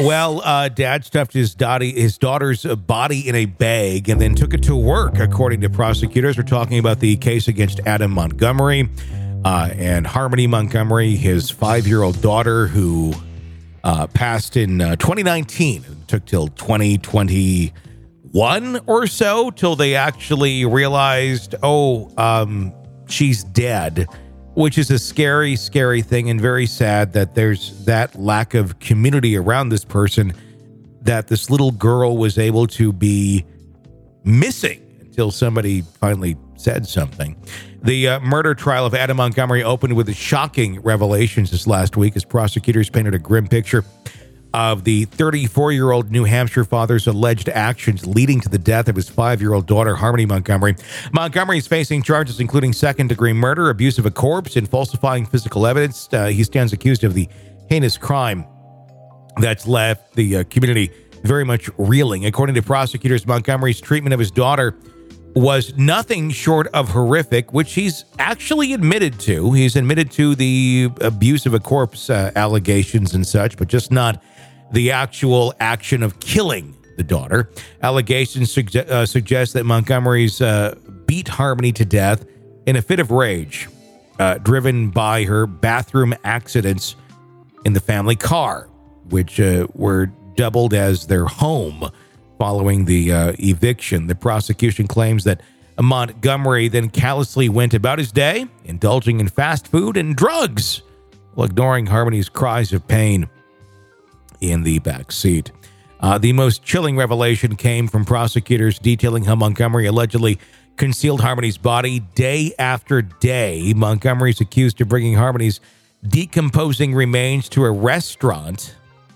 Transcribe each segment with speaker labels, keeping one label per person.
Speaker 1: Well, Dad stuffed his daughter's body in a bag and then took it to work, according to prosecutors. We're talking about the case against Adam Montgomery and Harmony Montgomery, his 5-year-old daughter who passed in 2019. It took till 2021 or so till they actually realized, she's dead, which is a scary, scary thing and very sad that there's that lack of community around this person, that this little girl was able to be missing until somebody finally said something. The murder trial of Adam Montgomery opened with shocking revelations this last week as prosecutors painted a grim picture of the 34-year-old New Hampshire father's alleged actions leading to the death of his 5-year-old daughter, Harmony Montgomery. Montgomery is facing charges including second-degree murder, abuse of a corpse, and falsifying physical evidence. He stands accused of the heinous crime that's left the community very much reeling. According to prosecutors, Montgomery's treatment of his daughter was nothing short of horrific, which he's actually admitted to. He's admitted to the abuse of a corpse allegations and such, but just not the actual action of killing the daughter. Allegations suggest that Montgomery's beat Harmony to death in a fit of rage, driven by her bathroom accidents in the family car, which were doubled as their home following the eviction. The prosecution claims that Montgomery then callously went about his day, indulging in fast food and drugs, while ignoring Harmony's cries of pain in the back seat. The most chilling revelation came from prosecutors detailing how Montgomery allegedly concealed Harmony's body day after day. Montgomery is accused of bringing Harmony's decomposing remains to a restaurant.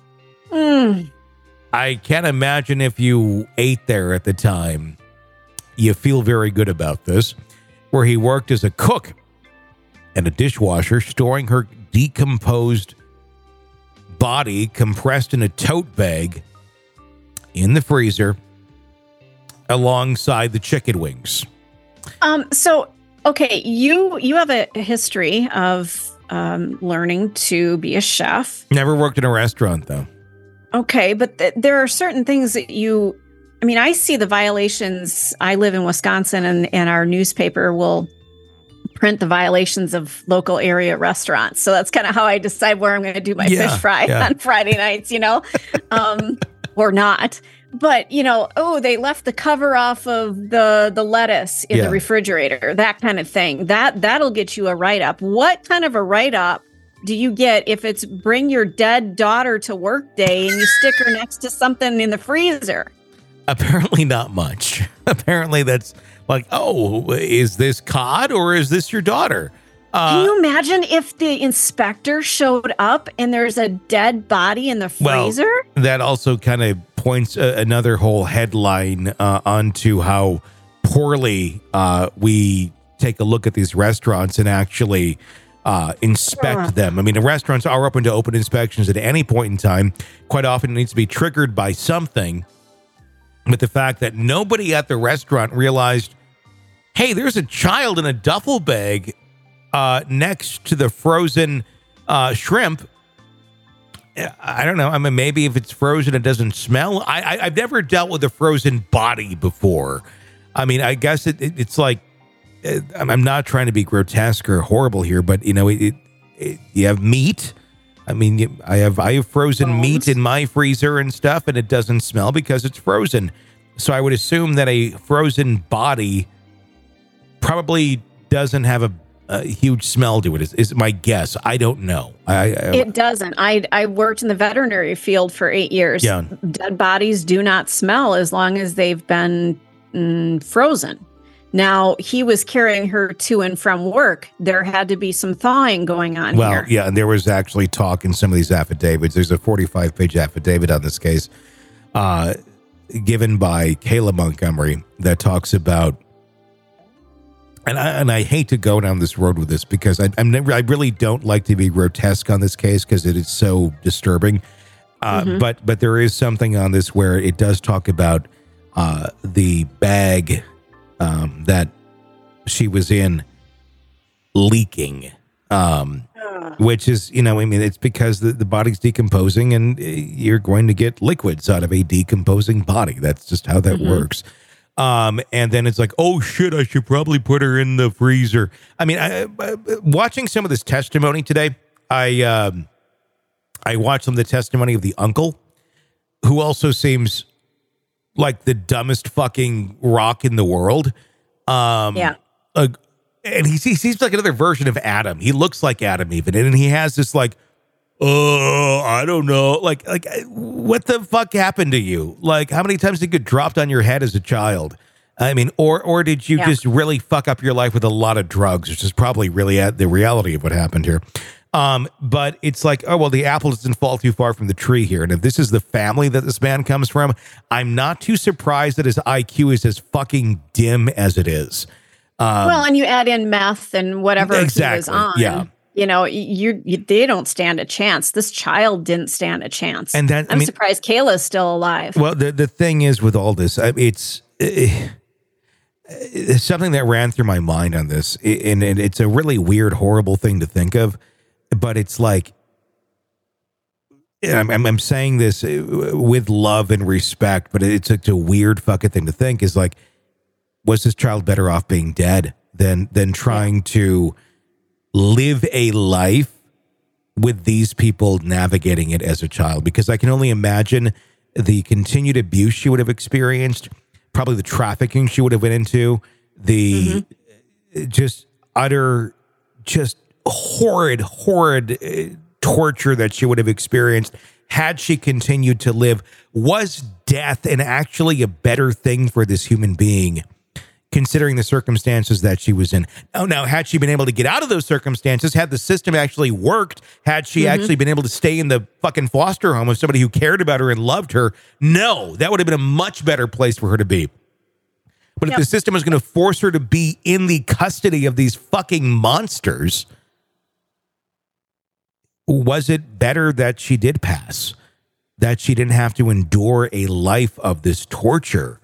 Speaker 1: I can't imagine if you ate there at the time, you feel very good about this, where he worked as a cook and a dishwasher, storing her decomposed body compressed in a tote bag in the freezer alongside the chicken wings.
Speaker 2: Okay, you have a history of learning to be a chef.
Speaker 1: Never worked in a restaurant, though.
Speaker 2: Okay, but there are certain things that I see the violations. I live in Wisconsin, and our newspaper will print the violations of local area restaurants. So that's kind of how I decide where I'm going to do my fish fry on Friday nights, or not. But, they left the cover off of the lettuce in the refrigerator, that kind of thing. That'll get you a write-up. What kind of a write-up do you get if it's bring your dead daughter to work day and you stick her next to something in the freezer?
Speaker 1: Apparently not much. Apparently that's like, is this cod or is this your daughter?
Speaker 2: Can you imagine if the inspector showed up and there's a dead body in the freezer?
Speaker 1: Well, that also kind of points another whole headline onto how poorly we take a look at these restaurants and actually inspect them. I mean, the restaurants are open to open inspections at any point in time. Quite often it needs to be triggered by something. But the fact that nobody at the restaurant realized, hey, there's a child in a duffel bag next to the frozen shrimp. I don't know. I mean, maybe if it's frozen, it doesn't smell. I've never dealt with a frozen body before. I mean, I guess it's like, I'm not trying to be grotesque or horrible here, but you have meat. I mean, I have frozen meat in my freezer and stuff, and it doesn't smell because it's frozen. So I would assume that a frozen body probably doesn't have a huge smell to it. Is my guess. I don't know.
Speaker 2: It doesn't. I worked in the veterinary field for 8 years.
Speaker 1: Yeah.
Speaker 2: Dead bodies do not smell as long as they've been frozen. Now, he was carrying her to and from work. There had to be some thawing going on here.
Speaker 1: Well, yeah, and there was actually talk in some of these affidavits. There's a 45-page affidavit on this case given by Kayla Montgomery that talks about, and I hate to go down this road with this because I really don't like to be grotesque on this case because it is so disturbing. But there is something on this where it does talk about the bag that she was in leaking. Which is, I mean, it's because the body's decomposing and you're going to get liquids out of a decomposing body. That's just how that works. And then it's like, oh shit, I should probably put her in the freezer. I mean, watching some of this testimony today, I watched some of the testimony of the uncle, who also seems like the dumbest fucking rock in the world. And he seems like another version of Adam. He looks like Adam even. And he has this like, oh, I don't know. Like, what the fuck happened to you? Like, how many times did you get dropped on your head as a child? I mean, or did you just really fuck up your life with a lot of drugs, which is probably really the reality of what happened here. But it's like, oh, well, the apple doesn't fall too far from the tree here. And if this is the family that this man comes from, I'm not too surprised that his IQ is as fucking dim as it is.
Speaker 2: Well, and you add in meth and whatever he was on.
Speaker 1: Yeah.
Speaker 2: They don't stand a chance. This child didn't stand a chance.
Speaker 1: And then
Speaker 2: I'm surprised Kayla's still alive.
Speaker 1: Well, the thing is with all this, it's something that ran through my mind on this, and it's a really weird, horrible thing to think of. But it's like, I'm saying this with love and respect, but it's a weird fucking thing to think. Is like, was this child better off being dead than trying to live a life with these people navigating it as a child? Because I can only imagine the continued abuse she would have experienced, probably the trafficking she would have went into, the just utter, just horrid torture that she would have experienced had she continued to live. Was death and actually a better thing for this human being, considering the circumstances that she was in? Oh, now, had she been able to get out of those circumstances, had the system actually worked, had she actually been able to stay in the fucking foster home with somebody who cared about her and loved her, no, that would have been a much better place for her to be. But if the system was going to force her to be in the custody of these fucking monsters, was it better that she did pass? That she didn't have to endure a life of this torture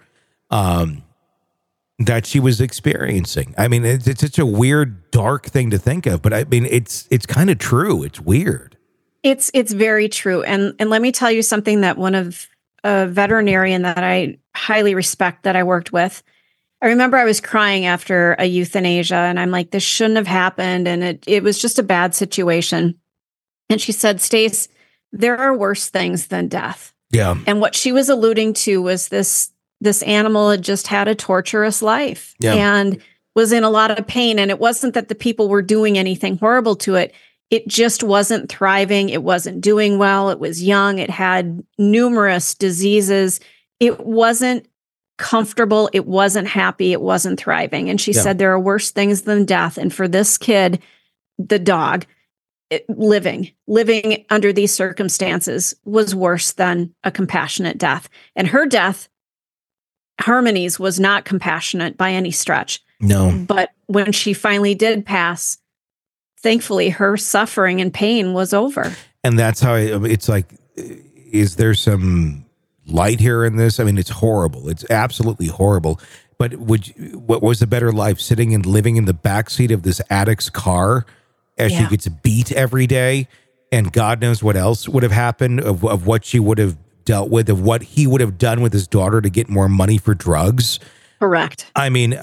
Speaker 1: that she was experiencing? I mean, it's such a weird, dark thing to think of, but I mean, it's kind of true. It's weird.
Speaker 2: It's very true. And let me tell you something that a veterinarian that I highly respect that I worked with, I remember I was crying after a euthanasia, and I'm like, this shouldn't have happened. And it was just a bad situation. And she said, Stace, there are worse things than death.
Speaker 1: Yeah.
Speaker 2: And what she was alluding to was this animal had just had a torturous life and was in a lot of pain. And it wasn't that the people were doing anything horrible to it. It just wasn't thriving. It wasn't doing well. It was young. It had numerous diseases. It wasn't comfortable. It wasn't happy. It wasn't thriving. And she said there are worse things than death. And for this kid, the dog, living under these circumstances was worse than a compassionate death. And her death, Harmony's, was not compassionate by any stretch.
Speaker 1: No.
Speaker 2: But when she finally did pass, thankfully her suffering and pain was over. And
Speaker 1: that's how it's like, is there some light here in this? I mean, it's horrible. It's absolutely horrible. But what was a better life, sitting and living in the backseat of this addict's car as she gets beat every day, and God knows what else would have happened of what she would have dealt with, of what he would have done with his daughter to get more money for drugs?
Speaker 2: Correct.
Speaker 1: I mean,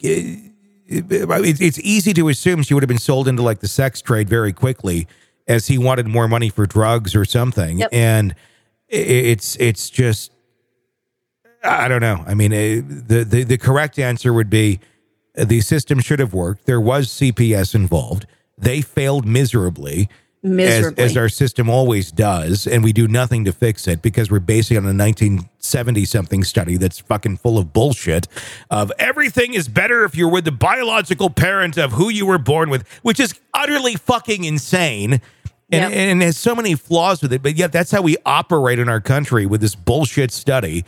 Speaker 1: it's easy to assume she would have been sold into like the sex trade very quickly, as he wanted more money for drugs or something. Yep. And it's just, I don't know. I mean, the correct answer would be the system should have worked. There was CPS involved. They failed miserably. As our system always does, and we do nothing to fix it because we're basing it on a 1970-something study that's fucking full of bullshit of everything is better if you're with the biological parent of who you were born with, which is utterly fucking insane and has so many flaws with it, but yet that's how we operate in our country with this bullshit study.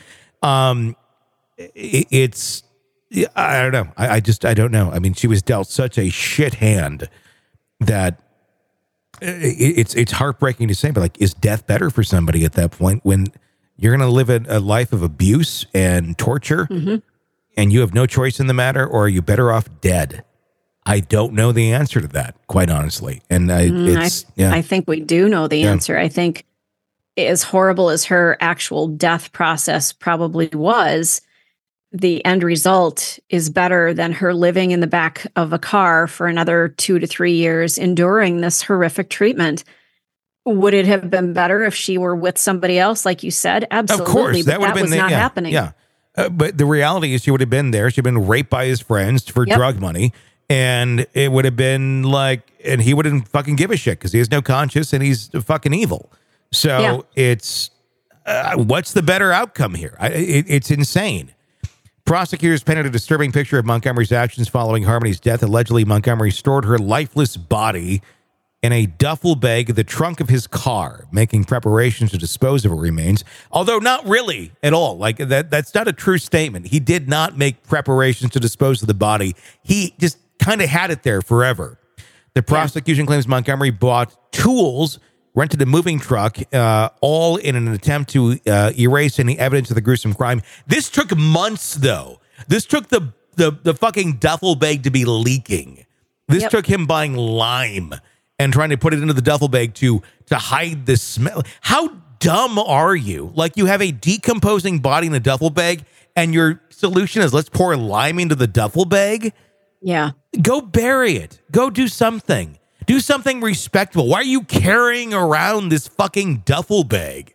Speaker 1: It's, I don't know. I don't know. I mean, she was dealt such a shit hand that it's heartbreaking to say, but like, is death better for somebody at that point when you're going to live a life of abuse and torture and you have no choice in the matter, or are you better off dead? I don't know the answer to that, quite honestly. And
Speaker 2: I think we do know the answer. I think as horrible as her actual death process probably was, the end result is better than her living in the back of a car for another 2 to 3 years, enduring this horrific treatment. Would it have been better if she were with somebody else, like you said? Absolutely.
Speaker 1: Of course,
Speaker 2: that would have been not happening.
Speaker 1: Yeah. But the reality is she would have been there. She'd been raped by his friends for drug money. And it would have been like, and he wouldn't fucking give a shit because he has no conscience and he's fucking evil. So it's, what's the better outcome here? It's insane. Prosecutors painted a disturbing picture of Montgomery's actions following Harmony's death. Allegedly, Montgomery stored her lifeless body in a duffel bag in the trunk of his car, making preparations to dispose of her remains. Although not really at all. Like that's not a true statement. He did not make preparations to dispose of the body. He just kind of had it there forever. The prosecution claims Montgomery bought tools, rented a moving truck, all in an attempt to erase any evidence of the gruesome crime. This took months, though. This took the fucking duffel bag to be leaking. This took him buying lime and trying to put it into the duffel bag to hide the smell. How dumb are you? Like, you have a decomposing body in a duffel bag, and your solution is let's pour lime into the duffel bag?
Speaker 2: Yeah.
Speaker 1: Go bury it. Go do something. Do something respectable. Why are you carrying around this fucking duffel bag?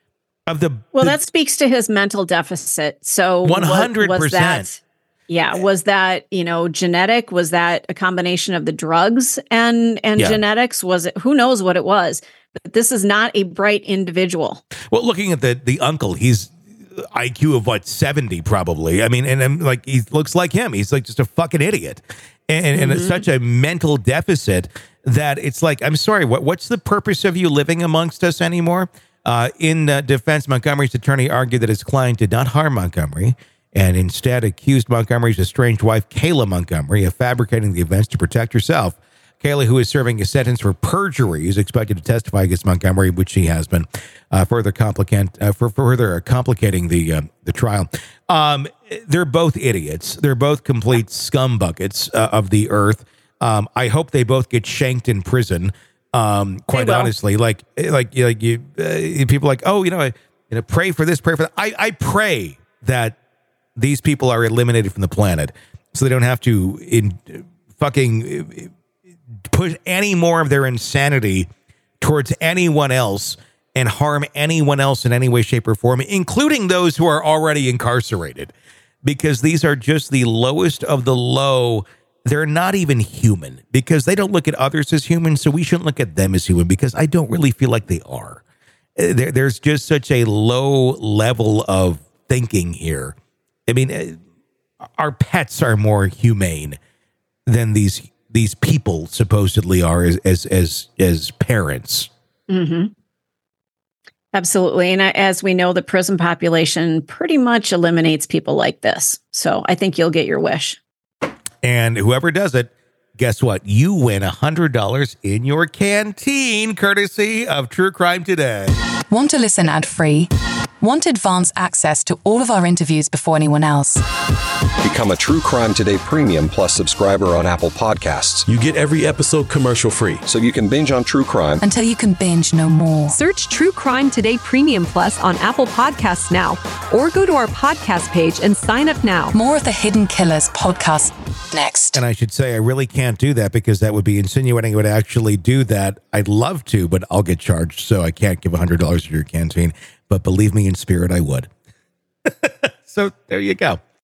Speaker 2: That speaks to his mental deficit. So
Speaker 1: 100%.
Speaker 2: Was that, genetic? Was that a combination of the drugs and genetics? Was it, who knows what it was? But this is not a bright individual.
Speaker 1: Well, looking at the uncle, he's IQ of 70 probably. I mean, and like, he looks like him. He's like just a fucking idiot. And it's such a mental deficit that it's like, I'm sorry, what's the purpose of you living amongst us anymore? In defense, Montgomery's attorney argued that his client did not harm Montgomery and instead accused Montgomery's estranged wife, Kayla Montgomery, of fabricating the events to protect herself. Kayla, who is serving a sentence for perjury, is expected to testify against Montgomery, which she has been, further complicating the trial. They're both idiots. They're both complete scumbuckets of the earth. I hope they both get shanked in prison. Quite honestly, like you people like, pray for this, pray for that. I pray that these people are eliminated from the planet so they don't have to push any more of their insanity towards anyone else and harm anyone else in any way, shape, or form, including those who are already incarcerated, because these are just the lowest of the low. They're not even human because they don't look at others as human. So we shouldn't look at them as human because I don't really feel like they are. There's just such a low level of thinking here. I mean, our pets are more humane than these people supposedly are as parents.
Speaker 2: Mm-hmm. Absolutely. And as we know, the prison population pretty much eliminates people like this. So I think you'll get your wish.
Speaker 1: And whoever does it, guess what? You win $100 in your canteen, courtesy of True Crime Today.
Speaker 3: Want to listen ad-free? Want advanced access to all of our interviews before anyone else?
Speaker 4: Become a True Crime Today Premium Plus subscriber on Apple Podcasts.
Speaker 5: You get every episode commercial-free.
Speaker 4: So you can binge on True Crime
Speaker 3: until you can binge no more.
Speaker 6: Search True Crime Today Premium Plus on Apple Podcasts now, or go to our podcast page and sign up now.
Speaker 3: More of the Hidden Killers podcast next.
Speaker 1: And I should say I really can't do that because that would be insinuating I would actually do that. I'd love to, but I'll get charged, so I can't give $100 to your canteen. But believe me, in spirit, I would. So there you go.